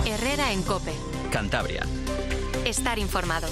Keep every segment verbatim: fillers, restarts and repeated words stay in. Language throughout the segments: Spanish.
Herrera en COPE. Cantabria. Estar informado.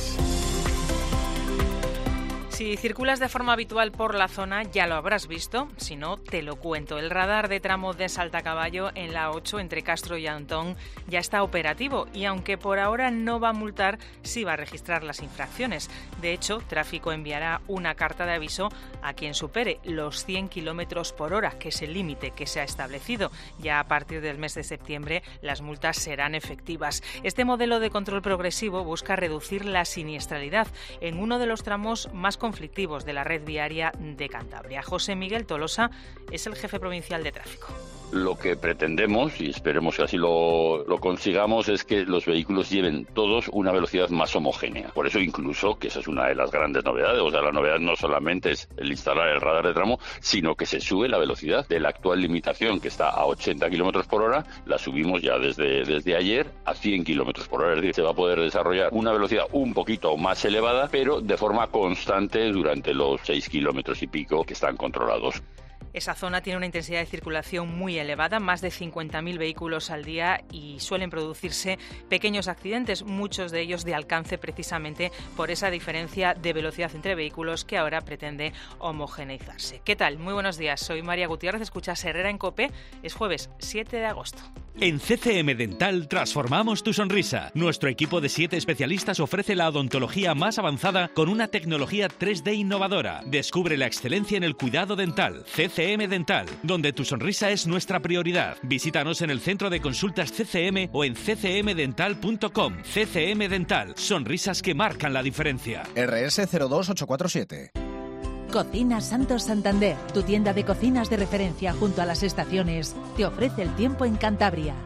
Si circulas de forma habitual por la zona, ya lo habrás visto. Si no, te lo cuento. El radar de tramo de Saltacaballo en la ocho entre Castro y Antón ya está operativo y aunque por ahora no va a multar, sí va a registrar las infracciones. De hecho, Tráfico enviará una carta de aviso a quien supere los cien kilómetros por hora, que es el límite que se ha establecido. Ya a partir del mes de septiembre las multas serán efectivas. Este modelo de control progresivo busca reducir la siniestralidad en uno de los tramos más conflictivos de la red viaria de Cantabria. José Miguel Tolosa es el jefe provincial de tráfico. Lo que pretendemos, y esperemos que así lo, lo consigamos, es que los vehículos lleven todos una velocidad más homogénea. Por eso incluso, que esa es una de las grandes novedades, o sea, la novedad no solamente es el instalar el radar de tramo, sino que se sube la velocidad de la actual limitación, que está a ochenta kilómetros por hora, la subimos ya desde, desde ayer a cien kilómetros por hora. Es decir, se va a poder desarrollar una velocidad un poquito más elevada, pero de forma constante durante los seis kilómetros y pico que están controlados. Esa zona tiene una intensidad de circulación muy elevada, más de cincuenta mil vehículos al día y suelen producirse pequeños accidentes, muchos de ellos de alcance precisamente por esa diferencia de velocidad entre vehículos que ahora pretende homogeneizarse. ¿Qué tal? Muy buenos días, soy María Gutiérrez, escuchas Herrera en COPE, es jueves siete de agosto. En C C M Dental transformamos tu sonrisa. Nuestro equipo de siete especialistas ofrece la odontología más avanzada con una tecnología tres D innovadora. Descubre la excelencia en el cuidado dental. C C M Dental, donde tu sonrisa es nuestra prioridad. Visítanos en el centro de consultas C C M o en c c m dental punto com. C C M Dental, sonrisas que marcan la diferencia. R S cero dos ocho cuatro siete. Cocinas Santos Santander, tu tienda de cocinas de referencia junto a las estaciones, te ofrece el tiempo en Cantabria.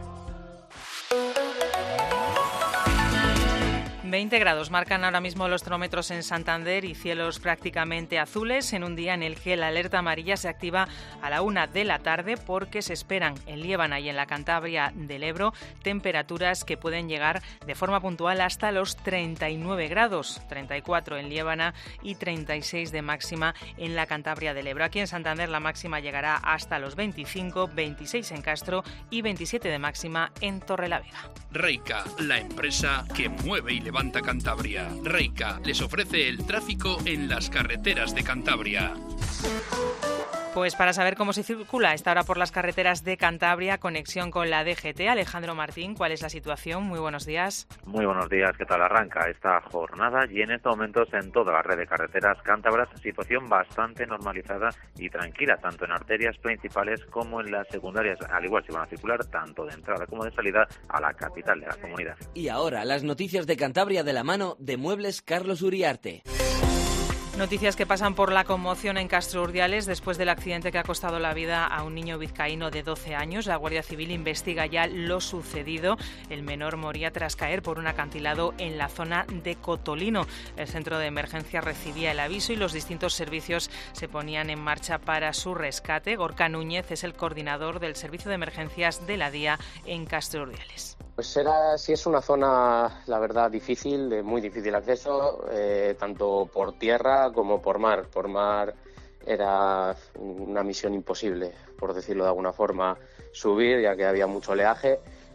veinte grados marcan ahora mismo los termómetros en Santander y cielos prácticamente azules en un día en el que la alerta amarilla se activa a la una de la tarde porque se esperan en Liébana y en la Cantabria del Ebro temperaturas que pueden llegar de forma puntual hasta los treinta y nueve grados, treinta y cuatro en Liébana y treinta y seis de máxima en la Cantabria del Ebro. Aquí en Santander la máxima llegará hasta los veinticinco, veintiséis en Castro y veintisiete de máxima en Torrelavega. Reica, la empresa que mueve y levanta Cantabria. Reica les ofrece el tráfico en las carreteras de Cantabria. Pues para saber cómo se circula a esta hora por las carreteras de Cantabria, conexión con la D G T. Alejandro Martín, ¿cuál es la situación? Muy buenos días. Muy buenos días, ¿qué tal arranca esta jornada? Y en estos momentos en toda la red de carreteras cántabras, situación bastante normalizada y tranquila, tanto en arterias principales como en las secundarias, al igual si van a circular tanto de entrada como de salida a la capital de la comunidad. Y ahora, las noticias de Cantabria de la mano de Muebles Carlos Uriarte. Noticias que pasan por la conmoción en Castro Urdiales después del accidente que ha costado la vida a un niño vizcaíno de doce años. La Guardia Civil investiga ya lo sucedido. El menor moría tras caer por un acantilado en la zona de Cotolino. El centro de emergencia recibía el aviso y los distintos servicios se ponían en marcha para su rescate. Gorka Núñez es el coordinador del servicio de emergencias de la D I A en Castro Urdiales. Pues era, sí es una zona, la verdad, difícil, de muy difícil acceso, eh, tanto por tierra como por mar. Por mar era una misión imposible, por decirlo de alguna forma, subir, ya que había mucho oleaje,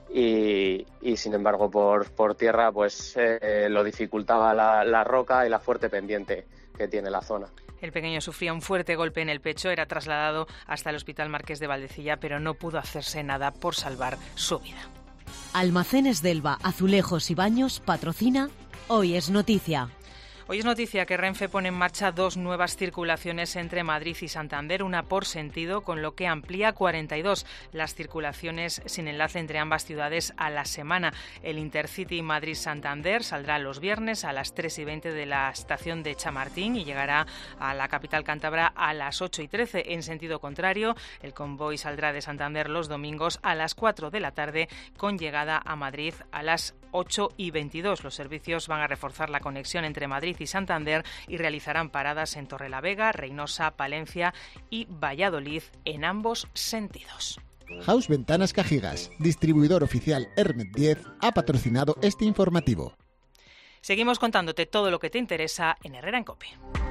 y, y sin embargo por, por tierra pues eh, lo dificultaba la, la roca y la fuerte pendiente que tiene la zona. El pequeño sufría un fuerte golpe en el pecho, era trasladado hasta el Hospital Marqués de Valdecilla, pero no pudo hacerse nada por salvar su vida. Almacenes Delva, Azulejos y Baños patrocina Hoy es Noticia. Hoy es noticia que Renfe pone en marcha dos nuevas circulaciones entre Madrid y Santander, una por sentido, con lo que amplía cuarenta y dos las circulaciones sin enlace entre ambas ciudades a la semana. El Intercity Madrid-Santander saldrá los viernes a las tres y veinte de la estación de Chamartín y llegará a la capital cántabra a las ocho y trece. En sentido contrario, el convoy saldrá de Santander los domingos a las cuatro de la tarde con llegada a Madrid a las ocho y veintidós. Los servicios van a reforzar la conexión entre Madrid y Santander y realizarán paradas en Torrelavega, Reynosa, Palencia y Valladolid en ambos sentidos. House Ventanas Cajigas, distribuidor oficial Hermet diez, ha patrocinado este informativo. Seguimos contándote todo lo que te interesa en Herrera en COPE.